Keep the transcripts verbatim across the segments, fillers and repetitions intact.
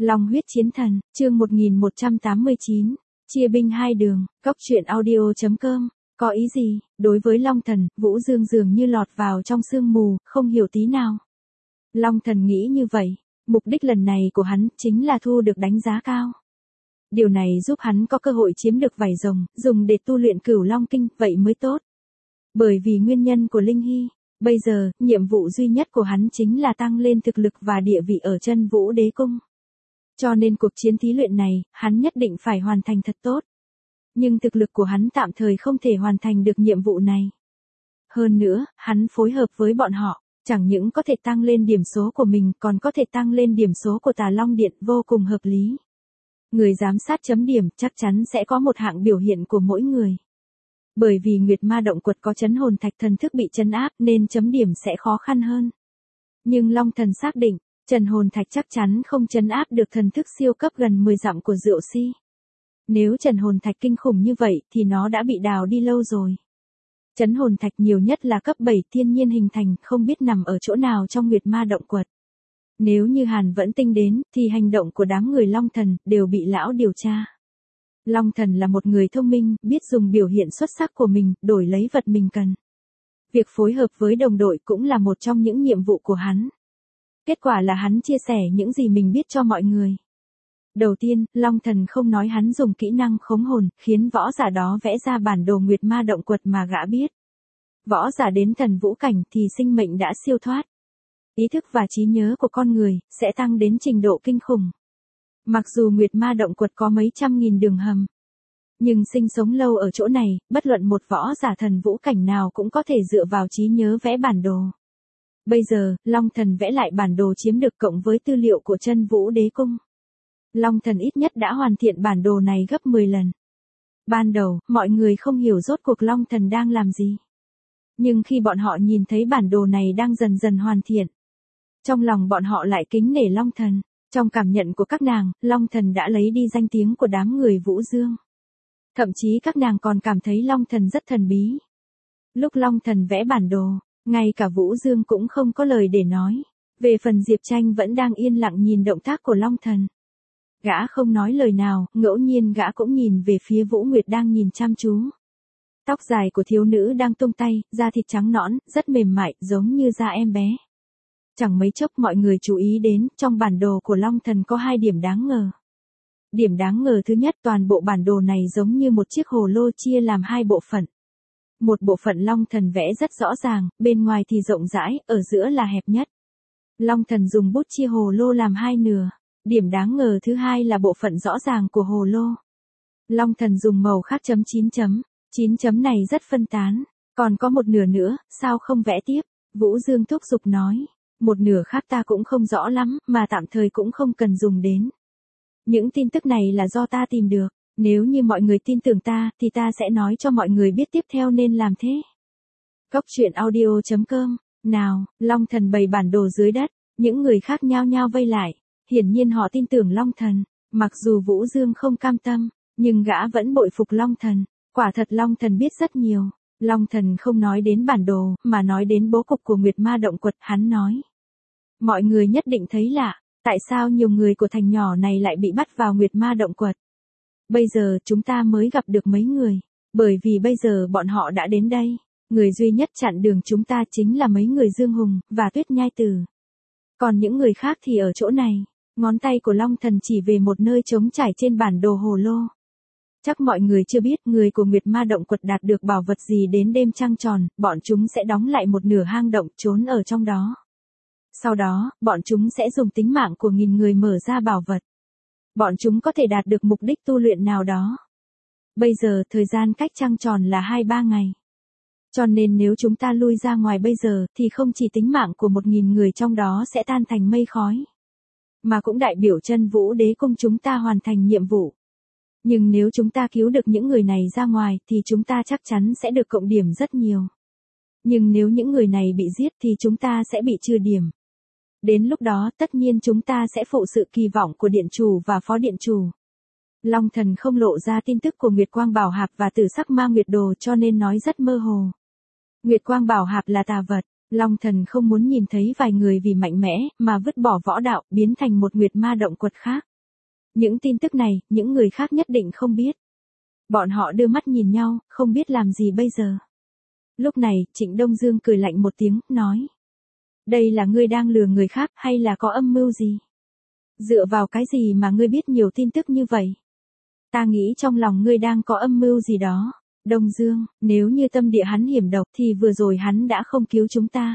Long huyết chiến thần, chương một nghìn một trăm tám mươi chín, chia binh hai đường, cốc truyện audio chấm com, có ý gì? Đối với Long Thần, Vũ Dương dường như lọt vào trong sương mù, không hiểu tí nào. Long Thần nghĩ như vậy, mục đích lần này của hắn chính là thu được đánh giá cao. Điều này giúp hắn có cơ hội chiếm được vảy rồng, dùng để tu luyện Cửu Long Kinh, vậy mới tốt. Bởi vì nguyên nhân của Linh Hy, bây giờ, nhiệm vụ duy nhất của hắn chính là tăng lên thực lực và địa vị ở Chân Vũ Đế Cung. Cho nên cuộc chiến thí luyện này, hắn nhất định phải hoàn thành thật tốt. Nhưng thực lực của hắn tạm thời không thể hoàn thành được nhiệm vụ này. Hơn nữa, hắn phối hợp với bọn họ, chẳng những có thể tăng lên điểm số của mình còn có thể tăng lên điểm số của Tà Long Điện, vô cùng hợp lý. Người giám sát chấm điểm chắc chắn sẽ có một hạng biểu hiện của mỗi người. Bởi vì Nguyệt Ma Động Quật có trấn hồn thạch thần thức bị trấn áp nên chấm điểm sẽ khó khăn hơn. Nhưng Long Thần xác định, Trần hồn thạch chắc chắn không trấn áp được thần thức siêu cấp gần mười dặm của Diệu Si. Nếu trần hồn thạch kinh khủng như vậy thì nó đã bị đào đi lâu rồi. Trấn hồn thạch nhiều nhất là cấp bảy thiên nhiên hình thành, không biết nằm ở chỗ nào trong Nguyệt Ma Động Quật. Nếu như Hàn Vẫn Tinh đến, thì hành động của đám người Long Thần đều bị lão điều tra. Long Thần là một người thông minh, biết dùng biểu hiện xuất sắc của mình, đổi lấy vật mình cần. Việc phối hợp với đồng đội cũng là một trong những nhiệm vụ của hắn. Kết quả là hắn chia sẻ những gì mình biết cho mọi người. Đầu tiên, Long Thần không nói hắn dùng kỹ năng khống hồn, khiến võ giả đó vẽ ra bản đồ Nguyệt Ma Động Quật mà gã biết. Võ giả đến thần vũ cảnh thì sinh mệnh đã siêu thoát. Ý thức và trí nhớ của con người sẽ tăng đến trình độ kinh khủng. Mặc dù Nguyệt Ma Động Quật có mấy trăm nghìn đường hầm, nhưng sinh sống lâu ở chỗ này, bất luận một võ giả thần vũ cảnh nào cũng có thể dựa vào trí nhớ vẽ bản đồ. Bây giờ, Long Thần vẽ lại bản đồ chiếm được cộng với tư liệu của Chân Vũ Đế Cung. Long Thần ít nhất đã hoàn thiện bản đồ này gấp mười lần. Ban đầu, mọi người không hiểu rốt cuộc Long Thần đang làm gì. Nhưng khi bọn họ nhìn thấy bản đồ này đang dần dần hoàn thiện, trong lòng bọn họ lại kính nể Long Thần. Trong cảm nhận của các nàng, Long Thần đã lấy đi danh tiếng của đám người Vũ Dương. Thậm chí các nàng còn cảm thấy Long Thần rất thần bí. Lúc Long Thần vẽ bản đồ, ngay cả Vũ Dương cũng không có lời để nói. Về phần Diệp Tranh vẫn đang yên lặng nhìn động tác của Long Thần. Gã không nói lời nào, ngẫu nhiên gã cũng nhìn về phía Vũ Nguyệt đang nhìn chăm chú. Tóc dài của thiếu nữ đang tung tay, da thịt trắng nõn, rất mềm mại, giống như da em bé. Chẳng mấy chốc mọi người chú ý đến, trong bản đồ của Long Thần có hai điểm đáng ngờ. Điểm đáng ngờ thứ nhất, toàn bộ bản đồ này giống như một chiếc hồ lô chia làm hai bộ phận. Một bộ phận Long Thần vẽ rất rõ ràng, bên ngoài thì rộng rãi, ở giữa là hẹp nhất. Long Thần dùng bút chia hồ lô làm hai nửa. Điểm đáng ngờ thứ hai là bộ phận rõ ràng của hồ lô. Long Thần dùng màu khác chấm chín chấm. chín chấm này rất phân tán. Còn có một nửa nữa, sao không vẽ tiếp? Vũ Dương thúc giục nói. Một nửa khác ta cũng không rõ lắm, mà tạm thời cũng không cần dùng đến. Những tin tức này là do ta tìm được. Nếu như mọi người tin tưởng ta, thì ta sẽ nói cho mọi người biết tiếp theo nên làm thế. Cốc truyện audio chấm com. Nào, Long Thần bày bản đồ dưới đất. Những người khác nhao nhao vây lại. Hiển nhiên họ tin tưởng Long Thần. Mặc dù Vũ Dương không cam tâm, nhưng gã vẫn bội phục Long Thần. Quả thật Long Thần biết rất nhiều. Long Thần không nói đến bản đồ, mà nói đến bố cục của Nguyệt Ma Động Quật. Hắn nói. Mọi người nhất định thấy lạ. Tại sao nhiều người của thành nhỏ này lại bị bắt vào Nguyệt Ma Động Quật? Bây giờ chúng ta mới gặp được mấy người. Bởi vì bây giờ bọn họ đã đến đây. Người duy nhất chặn đường chúng ta chính là mấy người Dương Hùng, và Tuyết Nhai Tử. Còn những người khác thì ở chỗ này. Ngón tay của Long Thần chỉ về một nơi trống trải trên bản đồ hồ lô. Chắc mọi người chưa biết người của Nguyệt Ma Động Quật đạt được bảo vật gì đến đêm trăng tròn, bọn chúng sẽ đóng lại một nửa hang động trốn ở trong đó. Sau đó, bọn chúng sẽ dùng tính mạng của nghìn người mở ra bảo vật. Bọn chúng có thể đạt được mục đích tu luyện nào đó. Bây giờ thời gian cách trăng tròn là hai ba ngày. Cho nên nếu chúng ta lui ra ngoài bây giờ thì không chỉ tính mạng của một nghìn người trong đó sẽ tan thành mây khói. Mà cũng đại biểu Chân Vũ Đế Cung chúng ta hoàn thành nhiệm vụ. Nhưng nếu chúng ta cứu được những người này ra ngoài thì chúng ta chắc chắn sẽ được cộng điểm rất nhiều. Nhưng nếu những người này bị giết thì chúng ta sẽ bị trừ điểm. Đến lúc đó tất nhiên chúng ta sẽ phụ sự kỳ vọng của điện chủ và phó điện chủ. Long Thần không lộ ra tin tức của Nguyệt Quang Bảo Hạp và Tử Sắc Ma Nguyệt Đồ cho nên nói rất mơ hồ. Nguyệt Quang Bảo Hạp là tà vật. Long Thần không muốn nhìn thấy vài người vì mạnh mẽ mà vứt bỏ võ đạo biến thành một Nguyệt Ma Động Quật khác. Những tin tức này, những người khác nhất định không biết. Bọn họ đưa mắt nhìn nhau, không biết làm gì bây giờ. Lúc này, Trịnh Đông Dương cười lạnh một tiếng, nói. Đây là ngươi đang lừa người khác hay là có âm mưu gì? Dựa vào cái gì mà ngươi biết nhiều tin tức như vậy? Ta nghĩ trong lòng ngươi đang có âm mưu gì đó. Đông Dương, nếu như tâm địa hắn hiểm độc thì vừa rồi hắn đã không cứu chúng ta.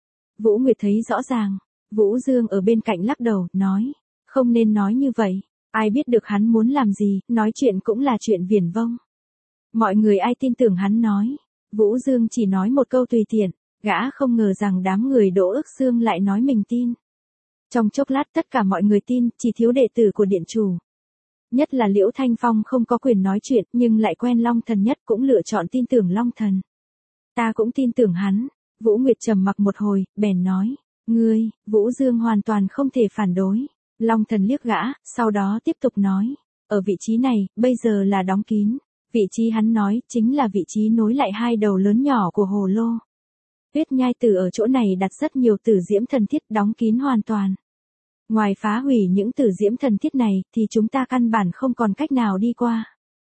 Vũ Nguyệt thấy rõ ràng. Vũ Dương ở bên cạnh lắc đầu, nói. Không nên nói như vậy. Ai biết được hắn muốn làm gì, nói chuyện cũng là chuyện viển vông. Mọi người ai tin tưởng hắn nói. Vũ Dương chỉ nói một câu tùy tiện, gã không ngờ rằng đám người Đỗ Ước Xương lại nói mình tin. Trong chốc lát tất cả mọi người tin, chỉ thiếu đệ tử của điện chủ. Nhất là Liễu Thanh Phong không có quyền nói chuyện nhưng lại quen Long Thần nhất cũng lựa chọn tin tưởng Long Thần. Ta cũng tin tưởng hắn. Vũ Nguyệt trầm mặc một hồi, bèn nói. Ngươi, Vũ Dương hoàn toàn không thể phản đối. Long Thần liếc gã, sau đó tiếp tục nói. Ở vị trí này, bây giờ là đóng kín. Vị trí hắn nói chính là vị trí nối lại hai đầu lớn nhỏ của hồ lô. Tuyết Nhai Tử ở chỗ này đặt rất nhiều tử diễm thần thiết đóng kín hoàn toàn. Ngoài phá hủy những tử diễm thần thiết này thì chúng ta căn bản không còn cách nào đi qua.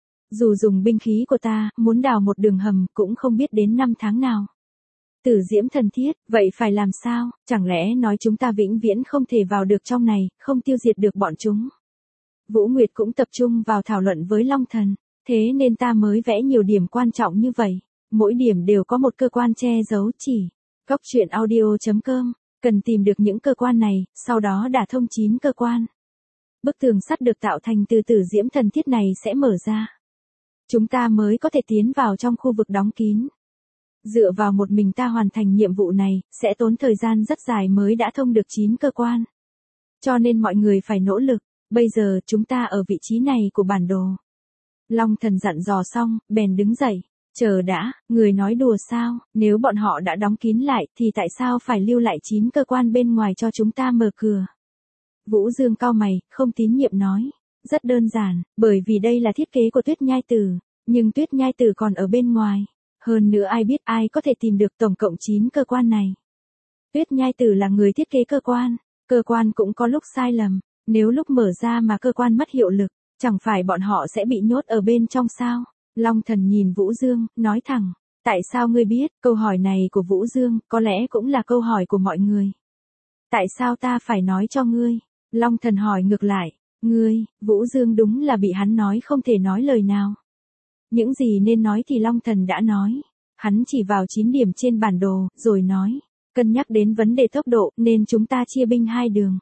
Dù dùng binh khí của ta, muốn đào một đường hầm cũng không biết đến năm tháng nào. Tử diễm thần thiết, vậy phải làm sao? Chẳng lẽ nói chúng ta vĩnh viễn không thể vào được trong này, không tiêu diệt được bọn chúng? Vũ Nguyệt cũng tập trung vào thảo luận với Long Thần, thế nên ta mới vẽ nhiều điểm quan trọng như vậy. Mỗi điểm đều có một cơ quan che giấu chỉ. Cóc truyện audio chấm com, cần tìm được những cơ quan này, sau đó đả thông chín cơ quan. Bức tường sắt được tạo thành từ tử diễm thần thiết này sẽ mở ra. Chúng ta mới có thể tiến vào trong khu vực đóng kín. Dựa vào một mình ta hoàn thành nhiệm vụ này, sẽ tốn thời gian rất dài mới đã thông được chín cơ quan. Cho nên mọi người phải nỗ lực, bây giờ chúng ta ở vị trí này của bản đồ. Long Thần dặn dò xong, bèn đứng dậy. Chờ đã, người nói đùa sao, nếu bọn họ đã đóng kín lại thì tại sao phải lưu lại chín cơ quan bên ngoài cho chúng ta mở cửa? Vũ Dương cau mày, không tín nhiệm nói. Rất đơn giản, bởi vì đây là thiết kế của Tuyết Nhai Tử, nhưng Tuyết Nhai Tử còn ở bên ngoài. Hơn nữa ai biết ai có thể tìm được tổng cộng chín cơ quan này. Tuyết Nhai Tử là người thiết kế cơ quan, cơ quan cũng có lúc sai lầm, nếu lúc mở ra mà cơ quan mất hiệu lực, chẳng phải bọn họ sẽ bị nhốt ở bên trong sao? Long Thần nhìn Vũ Dương, nói thẳng, tại sao ngươi biết? Câu hỏi này của Vũ Dương, có lẽ cũng là câu hỏi của mọi người. Tại sao ta phải nói cho ngươi? Long Thần hỏi ngược lại, ngươi, Vũ Dương đúng là bị hắn nói không thể nói lời nào. Những gì nên nói thì Long Thần đã nói. Hắn chỉ vào chín điểm trên bản đồ, rồi nói, cân nhắc đến vấn đề tốc độ nên chúng ta chia binh hai đường.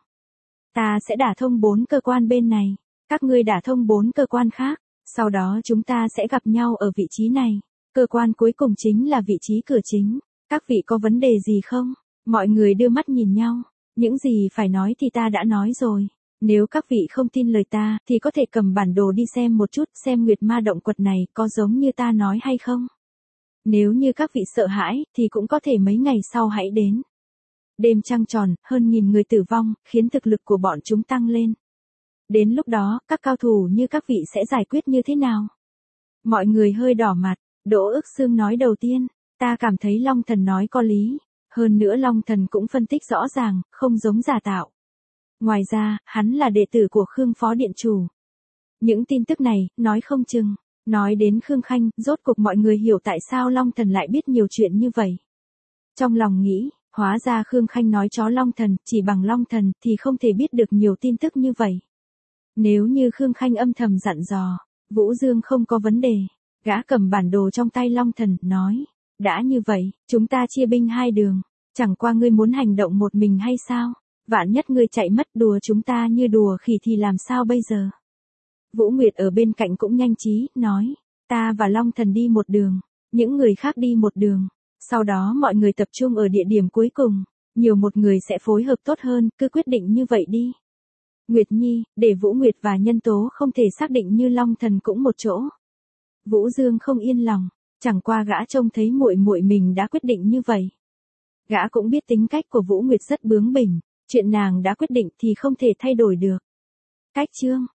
Ta sẽ đả thông bốn cơ quan bên này, các ngươi đả thông bốn cơ quan khác. Sau đó chúng ta sẽ gặp nhau ở vị trí này. Cơ quan cuối cùng chính là vị trí cửa chính. Các vị có vấn đề gì không? Mọi người đưa mắt nhìn nhau. Những gì phải nói thì ta đã nói rồi. Nếu các vị không tin lời ta thì có thể cầm bản đồ đi xem một chút xem Nguyệt Ma động quật này có giống như ta nói hay không. Nếu như các vị sợ hãi thì cũng có thể mấy ngày sau hãy đến. Đêm trăng tròn, hơn nghìn người tử vong, khiến thực lực của bọn chúng tăng lên. Đến lúc đó, các cao thủ như các vị sẽ giải quyết như thế nào? Mọi người hơi đỏ mặt, Đỗ Ước Xương nói đầu tiên, ta cảm thấy Long Thần nói có lý, hơn nữa Long Thần cũng phân tích rõ ràng, không giống giả tạo. Ngoài ra, hắn là đệ tử của Khương Phó Điện Chủ. Những tin tức này, nói không chừng, nói đến Khương Khanh, rốt cuộc mọi người hiểu tại sao Long Thần lại biết nhiều chuyện như vậy. Trong lòng nghĩ, hóa ra Khương Khanh nói chó Long Thần, chỉ bằng Long Thần thì không thể biết được nhiều tin tức như vậy. Nếu như Khương Khanh âm thầm dặn dò, Vũ Dương không có vấn đề. Gã cầm bản đồ trong tay Long Thần, nói, đã như vậy, chúng ta chia binh hai đường, chẳng qua ngươi muốn hành động một mình hay sao? Vạn nhất ngươi chạy mất đùa chúng ta như đùa khỉ thì làm sao bây giờ? Vũ Nguyệt ở bên cạnh cũng nhanh trí, nói, ta và Long Thần đi một đường, những người khác đi một đường, sau đó mọi người tập trung ở địa điểm cuối cùng, nhiều một người sẽ phối hợp tốt hơn, cứ quyết định như vậy đi. Nguyệt Nhi, để Vũ Nguyệt và Nhân Tố không thể xác định như Long Thần cũng một chỗ. Vũ Dương không yên lòng, chẳng qua gã trông thấy muội muội mình đã quyết định như vậy. Gã cũng biết tính cách của Vũ Nguyệt rất bướng bỉnh, chuyện nàng đã quyết định thì không thể thay đổi được. Cách chương